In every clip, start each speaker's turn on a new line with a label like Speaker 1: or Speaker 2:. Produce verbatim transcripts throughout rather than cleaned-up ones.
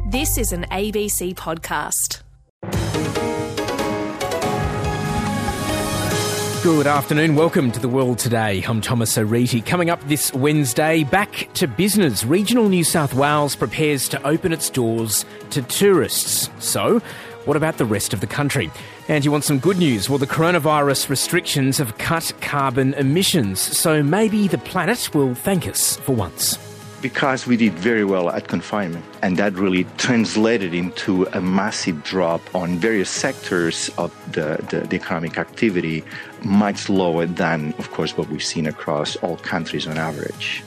Speaker 1: This is an A B C podcast.
Speaker 2: Good afternoon. Welcome to The World Today. I'm Thomas O'Reilly. Coming up this Wednesday, back to business. Regional New South Wales prepares to open its doors to tourists. So, what about the rest of the country? And you want some good news? Well, the coronavirus restrictions have cut carbon emissions, so maybe the planet will thank us for once.
Speaker 3: Because we did very well at confinement, and that really translated into a massive drop on various sectors of the, the, the economic activity, much lower than, of course, what we've seen across all countries on average.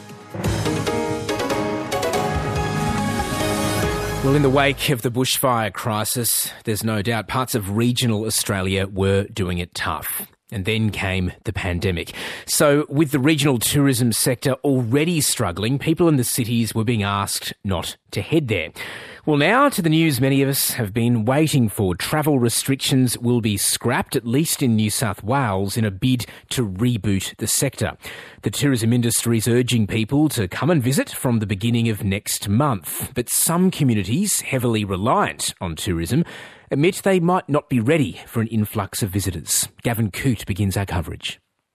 Speaker 2: Well, in the wake of the bushfire crisis, there's no doubt parts of regional Australia were doing it tough. And then came the pandemic. So with the regional tourism sector already struggling, people in the cities were being asked not to head there. Well, now to the news many of us have been waiting for. Travel restrictions will be scrapped, at least in New South Wales, in a bid to reboot the sector. The tourism industry is urging people to come and visit from the beginning of next month. But some communities, heavily reliant on tourism, admit they might not be ready for an influx of visitors. Gavin Coote begins our coverage.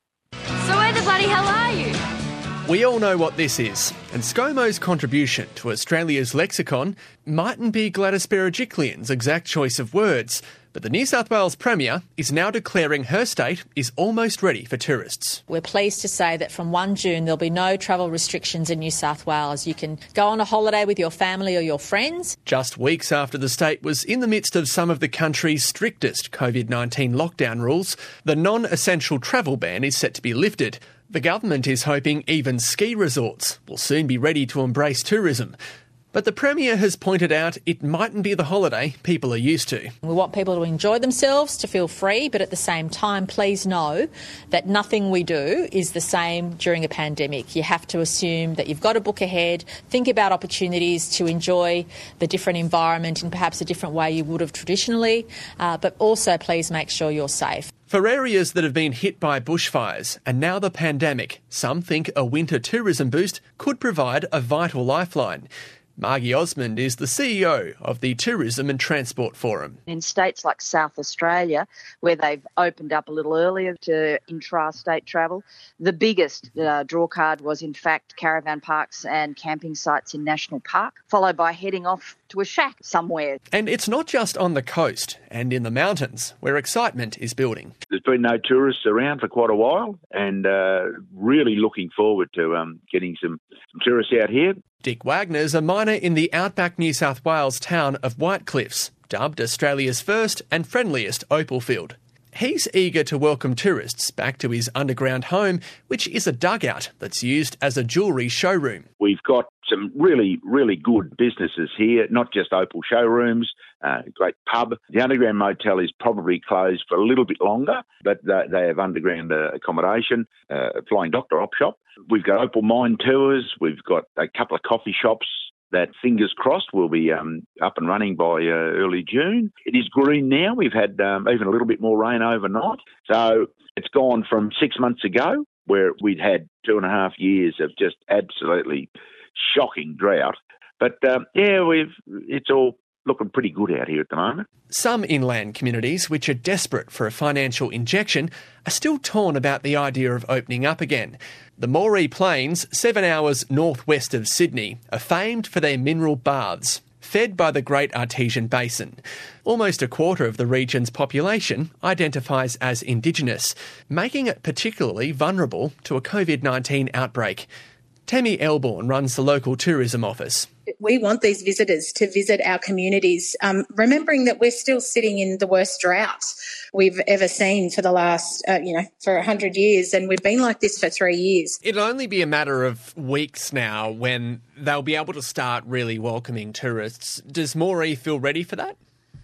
Speaker 4: So where the bloody hell are you?
Speaker 5: We all know what this is, and ScoMo's contribution to Australia's lexicon mightn't be Gladys Berejiklian's exact choice of words, but the New South Wales Premier is now declaring her state is almost ready for tourists.
Speaker 6: We're pleased to say that from the first of June there'll be no travel restrictions in New South Wales. You can go on a holiday with your family or your friends.
Speaker 5: Just weeks after the state was in the midst of some of the country's strictest COVID nineteen lockdown rules, the non-essential travel ban is set to be lifted. The government is hoping even ski resorts will soon be ready to embrace tourism. But the Premier has pointed out it mightn't be the holiday people are used to.
Speaker 6: We want people to enjoy themselves, to feel free, but at the same time, please know that nothing we do is the same during a pandemic. You have to assume that you've got to book ahead, think about opportunities to enjoy the different environment in perhaps a different way you would have traditionally, uh, but also please make sure you're safe.
Speaker 5: For areas that have been hit by bushfires and now the pandemic, some think a winter tourism boost could provide a vital lifeline. Margie Osmond is the C E O of the Tourism and Transport Forum.
Speaker 7: In states like South Australia, where they've opened up a little earlier to intra-state travel, the biggest uh, drawcard was in fact caravan parks and camping sites in National Park, followed by heading off to a shack somewhere.
Speaker 5: And it's not just on the coast and in the mountains where excitement is building.
Speaker 8: There's been no tourists around for quite a while, and uh, really looking forward to um, getting some, some tourists out here.
Speaker 5: Dick Wagner's a miner in the outback New South Wales town of White Cliffs, dubbed Australia's first and friendliest opal field. He's eager to welcome tourists back to his underground home, which is a dugout that's used as a jewellery showroom.
Speaker 8: We've got some really, really good businesses here, not just opal showrooms, uh, great pub. The underground motel is probably closed for a little bit longer, but they, they have underground uh, accommodation, uh, a flying doctor op shop. We've got opal mine tours. We've got a couple of coffee shops that, fingers crossed, will be um, up and running by uh, early June. It is green now. We've had um, even a little bit more rain overnight. So it's gone from six months ago, where we'd had two and a half years of just absolutely shocking drought. But, um, yeah, we've it's all looking pretty good out here at the moment.
Speaker 5: Some inland communities, which are desperate for a financial injection, are still torn about the idea of opening up again. The Moree Plains, seven hours northwest of Sydney, are famed for their mineral baths, fed by the Great Artesian Basin. Almost a quarter of the region's population identifies as Indigenous, making it particularly vulnerable to a COVID nineteen outbreak. Tammy Elborn runs the local tourism office.
Speaker 9: We want these visitors to visit our communities, um, remembering that we're still sitting in the worst drought we've ever seen for the last, uh, you know, for one hundred years, and we've been like this for three years.
Speaker 5: It'll only be a matter of weeks now when they'll be able to start really welcoming tourists. Does Moree feel ready for that?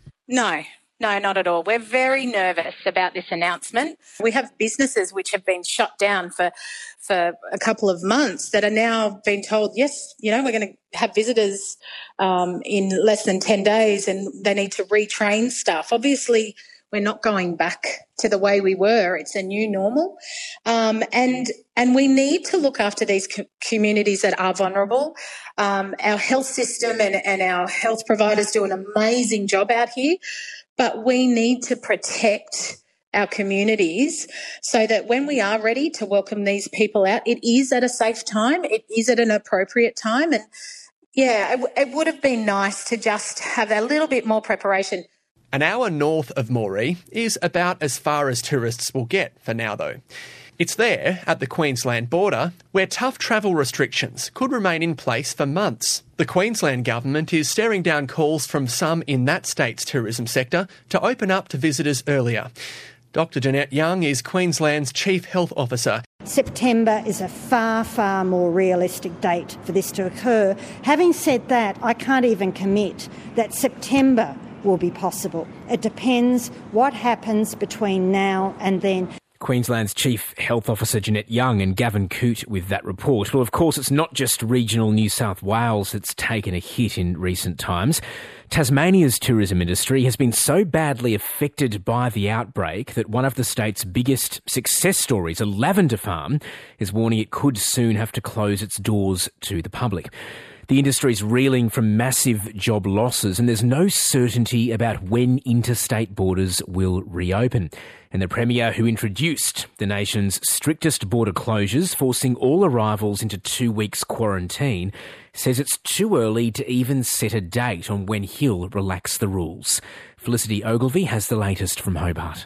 Speaker 9: No. No, not at all. We're very nervous about this announcement. We have businesses which have been shut down for for a couple of months that are now being told, yes, you know, we're going to have visitors um, in less than ten days and they need to retrain staff. Obviously, We're not going back to the way we were. It's a new normal. Um, and and we need to look after these co- communities that are vulnerable. Um, our health system and, and our health providers do an amazing job out here, but we need to protect our communities so that when we are ready to welcome these people out, it is at a safe time, it is at an appropriate time. And yeah, it, it would have been nice to just have a little bit more preparation.
Speaker 5: An hour north of Moree is about as far as tourists will get for now, though. It's there, at the Queensland border, where tough travel restrictions could remain in place for months. The Queensland government is staring down calls from some in that state's tourism sector to open up to visitors earlier. Doctor Jeanette Young is Queensland's Chief Health Officer.
Speaker 10: September is a far, far more realistic date for this to occur. Having said that, I can't even commit that September will be possible. It depends what happens between now and then.
Speaker 2: Queensland's Chief Health Officer Jeanette Young and Gavin Coote with that report. Well, of course, it's not just regional New South Wales that's taken a hit in recent times. Tasmania's tourism industry has been so badly affected by the outbreak that one of the state's biggest success stories, a lavender farm, is warning it could soon have to close its doors to the public. The industry's reeling from massive job losses, and there's no certainty about when interstate borders will reopen. And the Premier, who introduced the nation's strictest border closures, forcing all arrivals into two weeks quarantine, says it's too early to even set a date on when he'll relax the rules. Felicity Ogilvie has the latest from Hobart.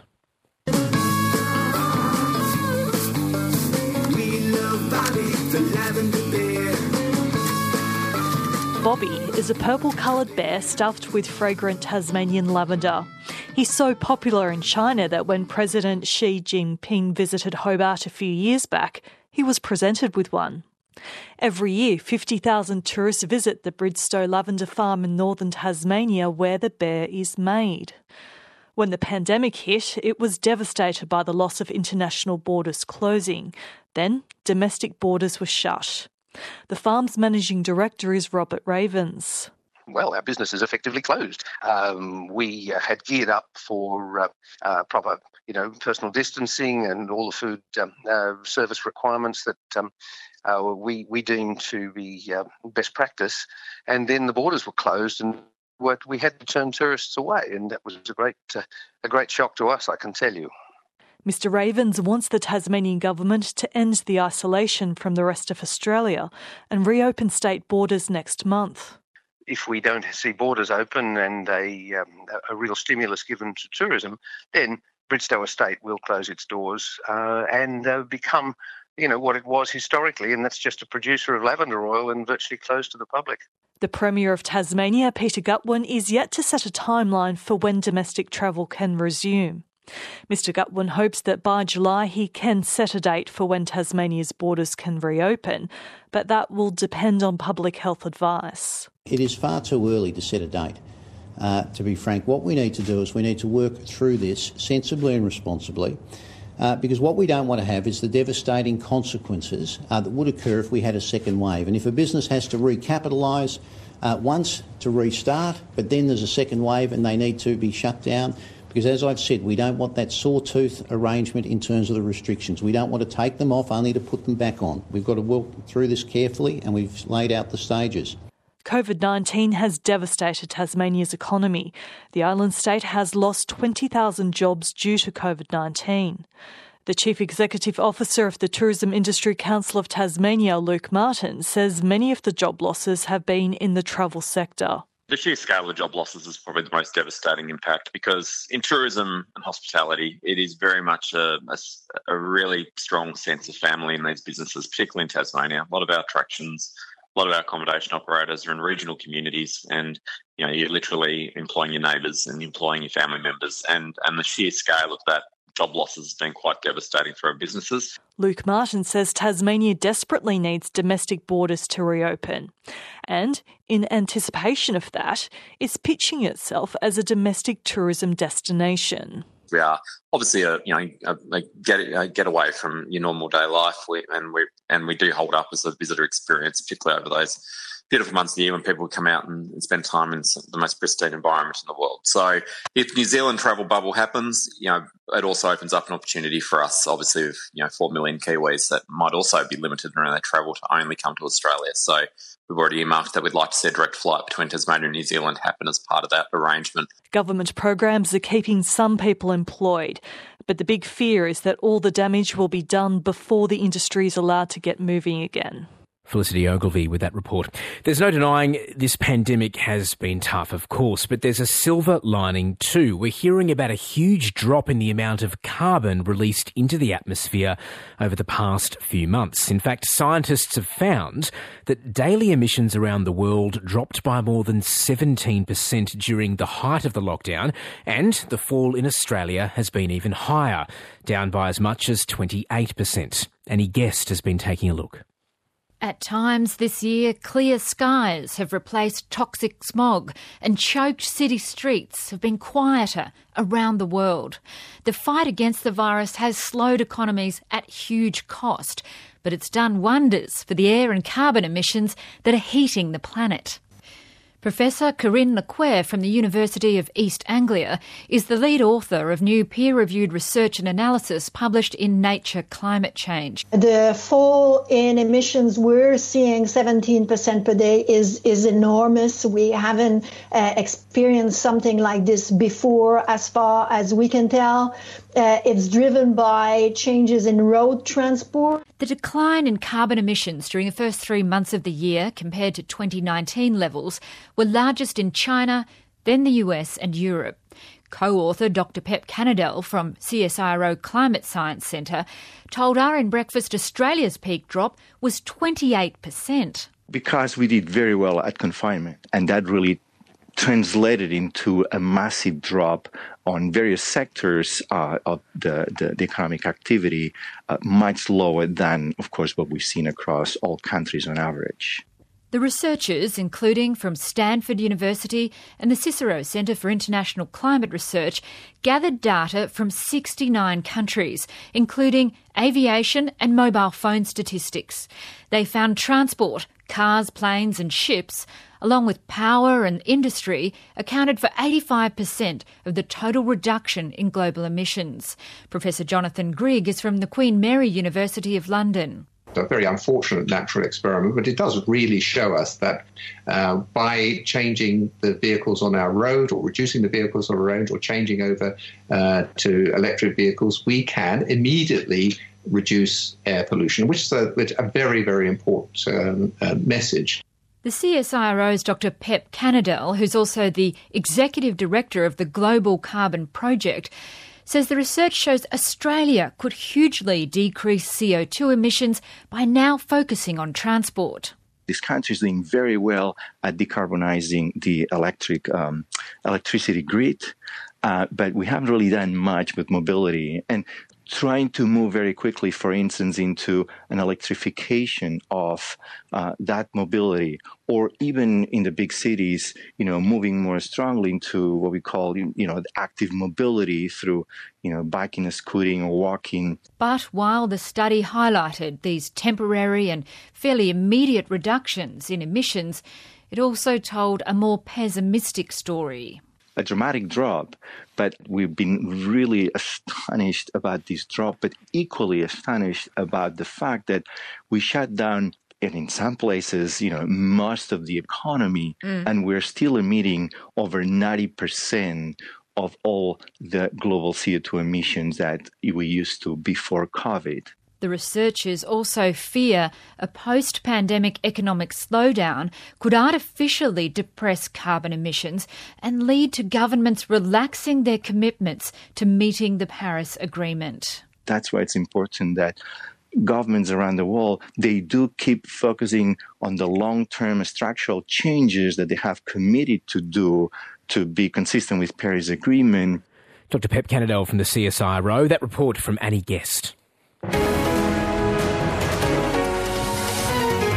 Speaker 11: Bobby is a purple-coloured bear stuffed with fragrant Tasmanian lavender. He's so popular in China that when President Xi Jinping visited Hobart a few years back, he was presented with one. Every year, fifty thousand tourists visit the Bridstow Lavender Farm in northern Tasmania where the bear is made. When the pandemic hit, it was devastated by the loss of international borders closing. Then, domestic borders were shut. The farm's managing director is Robert Ravens.
Speaker 12: Well, our business is effectively closed. Um, we uh, had geared up for uh, uh, proper, you know, personal distancing and all the food um, uh, service requirements that um, uh, we we deemed to be uh, best practice. And then the borders were closed, and we had to turn tourists away, and that was a great uh, a great shock to us, I can tell you.
Speaker 11: Mister Ravens wants the Tasmanian government to end the isolation from the rest of Australia and reopen state borders next month.
Speaker 12: If we don't see borders open and a, um, a real stimulus given to tourism, then Bridstow Estate will close its doors uh, and uh, become, you know, what it was historically, and that's just a producer of lavender oil and virtually closed to the public.
Speaker 11: The Premier of Tasmania, Peter Gutwein, is yet to set a timeline for when domestic travel can resume. Mister Gutwein hopes that by July he can set a date for when Tasmania's borders can reopen, but that will depend on public health advice.
Speaker 13: It is far too early to set a date. Uh, to be frank, what we need to do is we need to work through this sensibly and responsibly, uh, because what we don't want to have is the devastating consequences uh, that would occur if we had a second wave. And if a business has to recapitalise uh, once to restart, but then there's a second wave and they need to be shut down, because as I've said, we don't want that sawtooth arrangement in terms of the restrictions. We don't want to take them off only to put them back on. We've got to work through this carefully, and we've laid out the stages.
Speaker 11: COVID nineteen has devastated Tasmania's economy. The island state has lost twenty thousand jobs due to COVID nineteen. The Chief Executive Officer of the Tourism Industry Council of Tasmania, Luke Martin, says many of the job losses have been in the travel sector.
Speaker 14: The sheer scale of job losses is probably the most devastating impact, because in tourism and hospitality, it is very much a, a, a really strong sense of family in these businesses, particularly in Tasmania. A lot of our attractions, a lot of our accommodation operators are in regional communities, and you know, you're literally employing your neighbours and employing your family members, and, and the sheer scale of that job losses has been quite devastating for our businesses.
Speaker 11: Luke Martin says Tasmania desperately needs domestic borders to reopen, and in anticipation of that, is pitching itself as a domestic tourism destination.
Speaker 14: We are obviously a you know a, a get a get away from your normal day life, we, and we and we do hold up as a visitor experience, particularly over those beautiful months of the year when people come out and, and spend time in some, the most pristine environment in the world. So if New Zealand travel bubble happens, you know, it also opens up an opportunity for us, obviously, with, you know, four million Kiwis that might also be limited around their travel to only come to Australia. So we've already earmarked that we'd like to see a direct flight between Tasmania and New Zealand happen as part of that arrangement.
Speaker 11: Government programs are keeping some people employed, but the big fear is that all the damage will be done before the industry is allowed to get moving again.
Speaker 2: Felicity Ogilvie with that report. There's no denying this pandemic has been tough, of course, but there's a silver lining too. We're hearing about a huge drop in the amount of carbon released into the atmosphere over the past few months. In fact, scientists have found that daily emissions around the world dropped by more than seventeen percent during the height of the lockdown, and the fall in Australia has been even higher, down by as much as twenty-eight percent. Annie Guest has been taking a look.
Speaker 15: At times this year, clear skies have replaced toxic smog and choked city streets have been quieter around the world. The fight against the virus has slowed economies at huge cost, but it's done wonders for the air and carbon emissions that are heating the planet. Professor Corinne Lequer from the University of East Anglia is the lead author of new peer-reviewed research and analysis published in Nature Climate Change.
Speaker 16: The fall in emissions we're seeing, seventeen percent per day, is, is enormous. We haven't uh, experienced something like this before, as far as we can tell. Uh, it's driven by changes in road transport.
Speaker 15: The decline in carbon emissions during the first three months of the year compared to twenty nineteen levels were largest in China, then the U S and Europe. Co-author Doctor Pep Cannadell from C S I R O Climate Science Centre told R N Breakfast Australia's peak drop was twenty-eight percent.
Speaker 3: Because we did very well at confinement, and that really translated into a massive drop on various sectors uh, of the, the, the economic activity, uh, much lower than, of course, what we've seen across all countries on average.
Speaker 15: The researchers, including from Stanford University and the Cicero Centre for International Climate Research, gathered data from sixty-nine countries, including aviation and mobile phone statistics. They found transport, cars, planes and ships, along with power and industry, accounted for eighty-five percent of the total reduction in global emissions. Professor Jonathan Grigg is from the Queen Mary University of London.
Speaker 17: A very unfortunate natural experiment, but it does really show us that uh, by changing the vehicles on our road or reducing the vehicles on our road or changing over uh, to electric vehicles, we can immediately reduce air pollution, which is a, a very, very important um, uh, message.
Speaker 15: The C S I R O's Doctor Pep Cannadell, who's also the Executive Director of the Global Carbon Project, says the research shows Australia could hugely decrease C O two emissions by now focusing on transport.
Speaker 3: This country is doing very well at decarbonizing the electric um, electricity grid, uh, but we haven't really done much with mobility. And trying to move very quickly, for instance, into an electrification of uh, that mobility, or even in the big cities, you know, moving more strongly into what we call, you know, active mobility through, you know, biking and scooting or walking.
Speaker 15: But while the study highlighted these temporary and fairly immediate reductions in emissions, it also told a more pessimistic story.
Speaker 3: A dramatic drop, but we've been really astonished about this drop, but equally astonished about the fact that we shut down, and in some places, you know, most of the economy, mm. and we're still emitting over ninety percent of all the global C O two emissions that we used to before COVID.
Speaker 15: The researchers also fear a post-pandemic economic slowdown could artificially depress carbon emissions and lead to governments relaxing their commitments to meeting the Paris Agreement.
Speaker 3: That's why it's important that governments around the world, they do keep focusing on the long-term structural changes that they have committed to do to be consistent with Paris Agreement.
Speaker 2: Doctor Pep Cannadell from the C S I R O. That report from Annie Guest.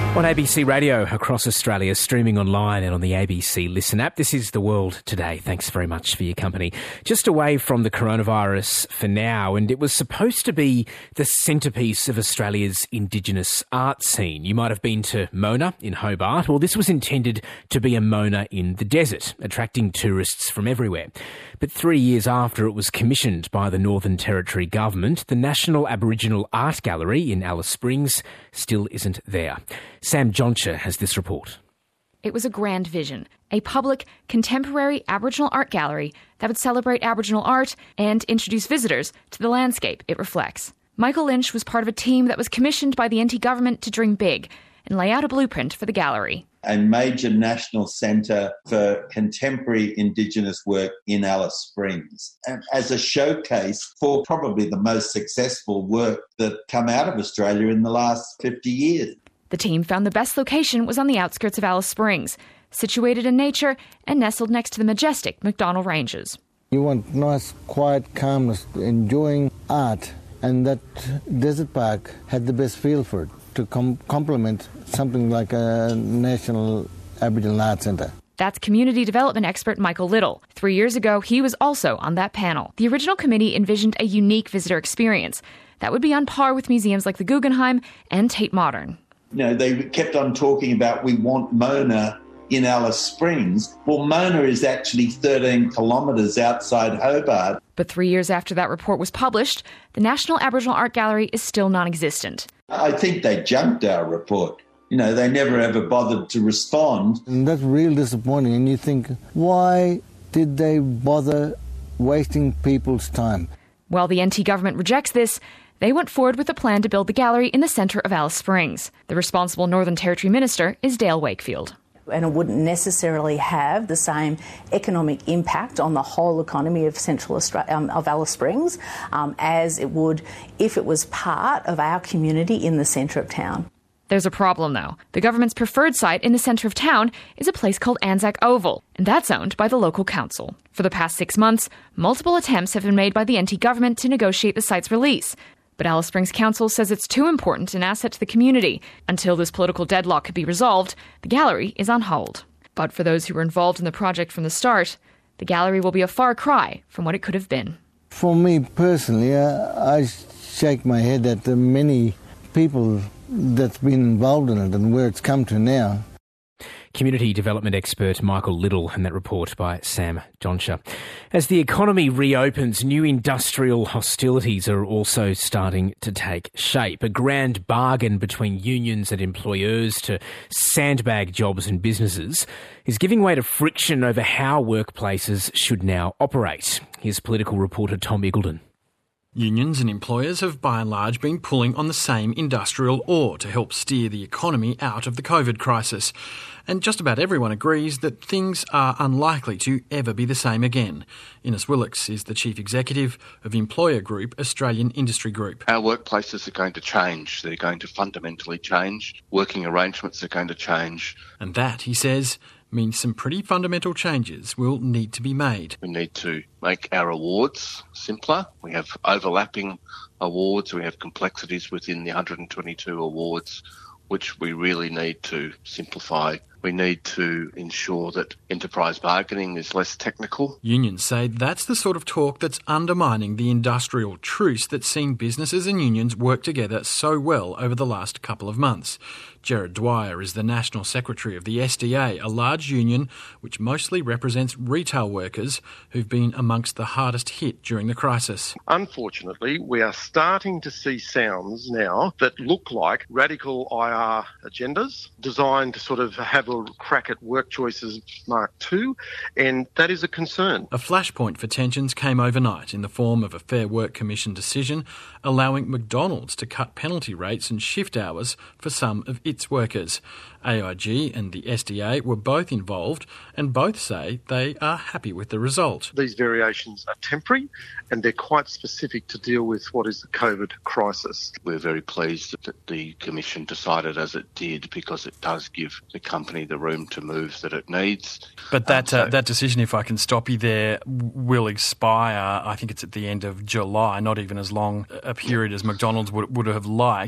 Speaker 2: On A B C Radio across Australia, streaming online and on the A B C Listen app. This is The World Today. Thanks very much for your company. Just away from the coronavirus for now, and it was supposed to be the centrepiece of Australia's Indigenous art scene. You might have been to Mona in Hobart. Well, this was intended to be a Mona in the desert, attracting tourists from everywhere. But three years after it was commissioned by the Northern Territory government, the National Aboriginal Art Gallery in Alice Springs still isn't there. Sam Joncha has this report.
Speaker 18: It was a grand vision, a public, contemporary Aboriginal art gallery that would celebrate Aboriginal art and introduce visitors to the landscape it reflects. Michael Lynch was part of a team that was commissioned by the N T government to dream big and lay out a blueprint for the gallery.
Speaker 19: A major national centre for contemporary Indigenous work in Alice Springs, and as a showcase for probably the most successful work that come out of Australia in the last fifty years.
Speaker 18: The team found the best location was on the outskirts of Alice Springs, situated in nature and nestled next to the majestic McDonnell Ranges.
Speaker 20: You want nice, quiet calmness, enjoying art, and that desert park had the best feel for it, to com- complement something like a National Aboriginal Art Centre.
Speaker 18: That's community development expert Michael Little. Three years ago, he was also on that panel. The original committee envisioned a unique visitor experience that would be on par with museums like the Guggenheim and Tate Modern.
Speaker 19: You know, they kept on talking about we want Mona in Alice Springs. Well, Mona is actually thirteen kilometres outside Hobart.
Speaker 18: But three years after that report was published, the National Aboriginal Art Gallery is still non-existent.
Speaker 19: I think they junked our report. You know, they never ever bothered to respond.
Speaker 20: And that's real disappointing. And you think, why did they bother wasting people's time?
Speaker 18: While the N T government rejects this, they went forward with a plan to build the gallery in the centre of Alice Springs. The responsible Northern Territory minister is Dale Wakefield.
Speaker 21: And it wouldn't necessarily have the same economic impact on the whole economy of Central Australia, um, of Alice Springs, um, as it would if it was part of our community in the centre of town.
Speaker 18: There's a problem, though. The government's preferred site in the centre of town is a place called Anzac Oval, and that's owned by the local council. For the past six months, multiple attempts have been made by the N T government to negotiate the site's release. But Alice Springs Council says it's too important an asset to the community. Until this political deadlock could be resolved, the gallery is on hold. But for those who were involved in the project from the start, the gallery will be a far cry from what it could have been.
Speaker 20: For me personally, uh, I shake my head at the many people that's been involved in it and where it's come to now.
Speaker 2: Community development expert Michael Little, and that report by Sam Joncha. As the economy reopens, new industrial hostilities are also starting to take shape. A grand bargain between unions and employers to sandbag jobs and businesses is giving way to friction over how workplaces should now operate. Here's political reporter Tom Iggulden.
Speaker 22: Unions and employers have by and large been pulling on the same industrial oar to help steer the economy out of the COVID crisis. And just about everyone agrees that things are unlikely to ever be the same again. Innes Willicks is the Chief Executive of employer group Australian Industry Group.
Speaker 23: Our workplaces are going to change. They're going to fundamentally change. Working arrangements are going to change.
Speaker 22: And that, he says, means some pretty fundamental changes will need to be made.
Speaker 23: We need to make our awards simpler. We have overlapping awards. We have complexities within the one hundred twenty-two awards, which we really need to simplify. We need to ensure that enterprise bargaining is less technical.
Speaker 22: Unions say that's the sort of talk that's undermining the industrial truce that's seen businesses and unions work together so well over the last couple of months. Gerard Dwyer is the National Secretary of the S D A, a large union which mostly represents retail workers who've been amongst the hardest hit during the crisis.
Speaker 24: Unfortunately, we are starting to see sounds now that look like radical I R agendas designed to sort of have a crack at work choices Mark two, and that is a concern.
Speaker 22: A flashpoint for tensions came overnight in the form of a Fair Work Commission decision allowing McDonald's to cut penalty rates and shift hours for some of its workers. A I G and the S D A were both involved and both say they are happy with the result.
Speaker 24: These variations are temporary and they're quite specific to deal with what is the COVID crisis.
Speaker 23: We're very pleased that the Commission decided as it did because it does give the company the room to move that it needs.
Speaker 22: But that um, so- uh, that decision, if I can stop you there, will expire, I think it's at the end of July, not even as long a period as McDonald's would, would have liked.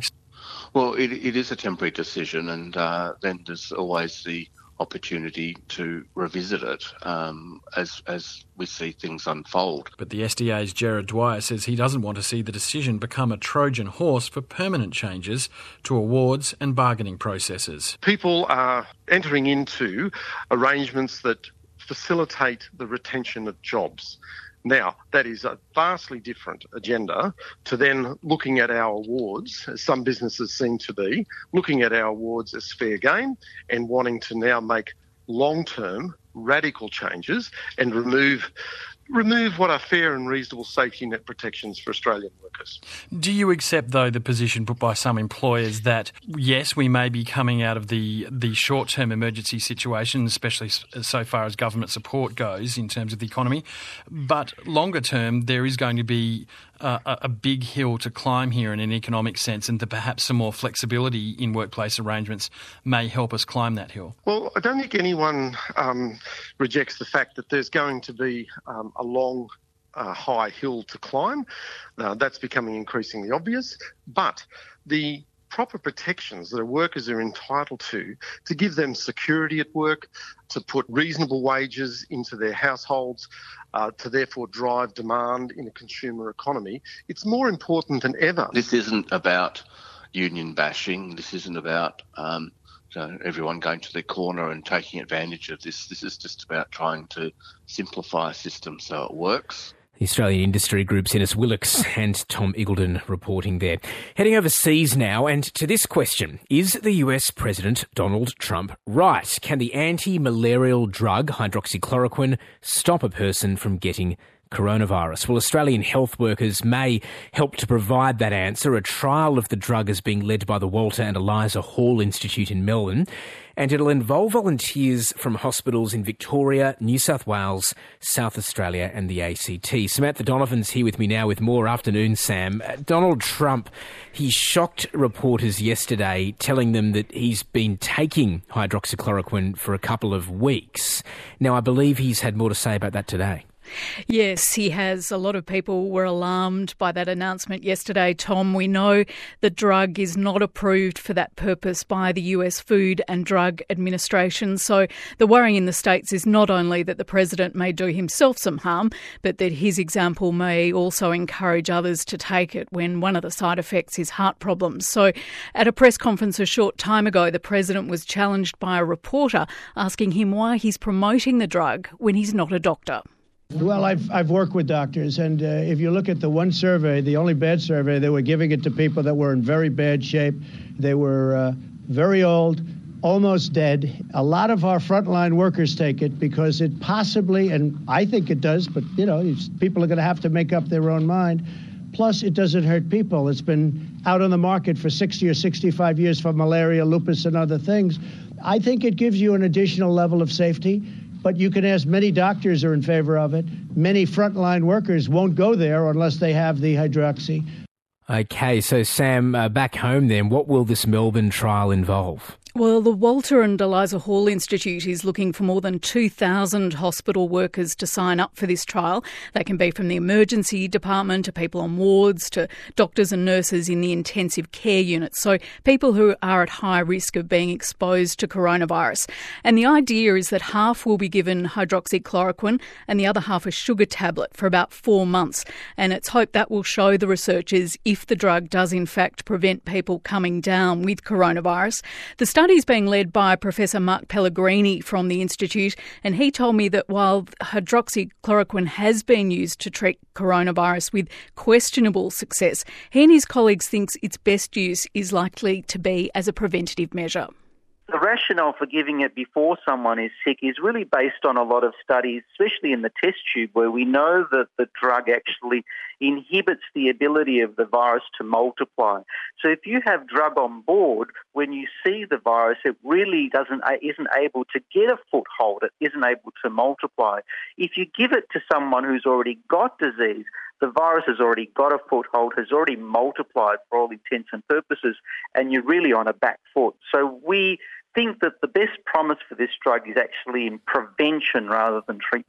Speaker 23: Well, it, it is a temporary decision, and uh, then there's always the opportunity to revisit it um, as as we see things unfold.
Speaker 22: But the S D A's Gerard Dwyer says he doesn't want to see the decision become a Trojan horse for permanent changes to awards and bargaining processes.
Speaker 24: People are entering into arrangements that facilitate the retention of jobs. Now, that is a vastly different agenda to then looking at our awards, as some businesses seem to be, looking at our awards as fair game and wanting to now make long-term radical changes and remove remove what are fair and reasonable safety net protections for Australian workers.
Speaker 22: Do you accept, though, the position put by some employers that, yes, we may be coming out of the, the short-term emergency situation, especially so far as government support goes in terms of the economy, but longer term there is going to be uh, a, a big hill to climb here in an economic sense, and that perhaps some more flexibility in workplace arrangements may help us climb that hill?
Speaker 24: Well, I don't think anyone um, rejects the fact that there's going to be um, a long, uh, high hill to climb. Uh, that's becoming increasingly obvious. But the proper protections that our workers are entitled to, to give them security at work, to put reasonable wages into their households, uh, to therefore drive demand in a consumer economy, it's more important than ever.
Speaker 23: This isn't about union bashing. This isn't about um, So everyone going to their corner and taking advantage of this. This is just about trying to simplify a system so it works.
Speaker 2: The Australian Industry Group's Innes Willox and Tom Eagledon reporting there. Heading overseas now, and to this question: is the U S President Donald Trump right? Can the anti-malarial drug hydroxychloroquine stop a person from getting coronavirus? Well, Australian health workers may help to provide that answer. A trial of the drug is being led by the Walter and Eliza Hall Institute in Melbourne, and it'll involve volunteers from hospitals in Victoria, New South Wales, South Australia and the A C T. Samantha Donovan's here with me now with more. Afternoon, Sam. Uh, Donald Trump, he shocked reporters yesterday, telling them that he's been taking hydroxychloroquine for a couple of weeks. Now, I believe he's had more to say about that today.
Speaker 11: Yes, he has. A lot of people were alarmed by that announcement yesterday, Tom. We know the drug is not approved for that purpose by the U S Food and Drug Administration. So the worry in the States is not only that the president may do himself some harm, but that his example may also encourage others to take it when one of the side effects is heart problems. So at a press conference a short time ago, the president was challenged by a reporter asking him why he's promoting the drug when he's not a doctor.
Speaker 1: Well, I've I've worked with doctors, and uh, if you look at the one survey, the only bad survey, they were giving it to people that were in very bad shape. They were uh, very old, almost dead. A lot of our frontline workers take it because it possibly, and I think it does, but, you know, people are going to have to make up their own mind. Plus, it doesn't hurt people. It's been out on the market for sixty or sixty-five years for malaria, lupus, and other things. I think it gives you an additional level of safety. But you can ask, many doctors are in favor of it. Many frontline workers won't go there unless they have the hydroxy.
Speaker 2: Okay, so Sam, uh, back home then, what will this Melbourne trial involve?
Speaker 11: Well, the Walter and Eliza Hall Institute is looking for more than two thousand hospital workers to sign up for this trial. They can be from the emergency department to people on wards to doctors and nurses in the intensive care units. So people who are at high risk of being exposed to coronavirus. And the idea is that half will be given hydroxychloroquine and the other half a sugar tablet for about four months. And it's hoped that will show the researchers if the drug does in fact prevent people coming down with coronavirus. The study is being led by Professor Mark Pellegrini from the Institute, and he told me that while hydroxychloroquine has been used to treat coronavirus with questionable success, he and his colleagues think its best use is likely to be as a preventative measure.
Speaker 4: The rationale for giving it before someone is sick is really based on a lot of studies, especially in the test tube, where we know that the drug actually inhibits the ability of the virus to multiply. So if you have drug on board, when you see the virus, it really doesn't isn't able to get a foothold. It isn't able to multiply. If you give it to someone who's already got disease, the virus has already got a foothold, has already multiplied for all intents and purposes, and you're really on a back foot. So we think that the best promise for this drug is actually in prevention rather than treatment.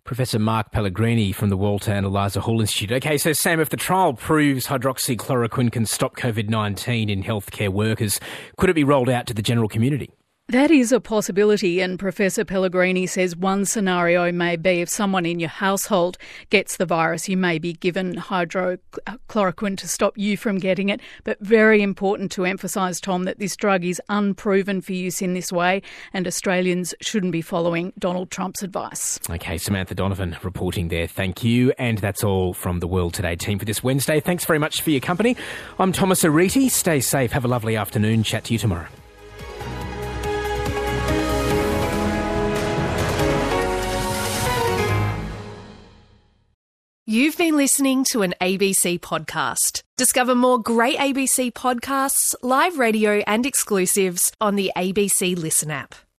Speaker 2: Professor Mark Pellegrini from the Walter and Eliza Hall Institute. OK, so Sam, if the trial proves hydroxychloroquine can stop COVID nineteen in healthcare workers, could it be rolled out to the general community?
Speaker 6: That is a possibility, and Professor Pellegrini says one scenario may be if someone in your household gets the virus, you may be given hydroxychloroquine to stop you from getting it. But very important to emphasise, Tom, that this drug is unproven for use in this way, and Australians shouldn't be following Donald Trump's advice. OK, Samantha Donovan reporting there. Thank you. And that's all from the World Today team for this Wednesday. Thanks very much for your company. I'm Thomas Ariti. Stay safe. Have a lovely afternoon. Chat to you tomorrow.
Speaker 7: You've been listening to an A B C podcast. Discover more great A B C podcasts, live radio and exclusives on the A B C Listen app.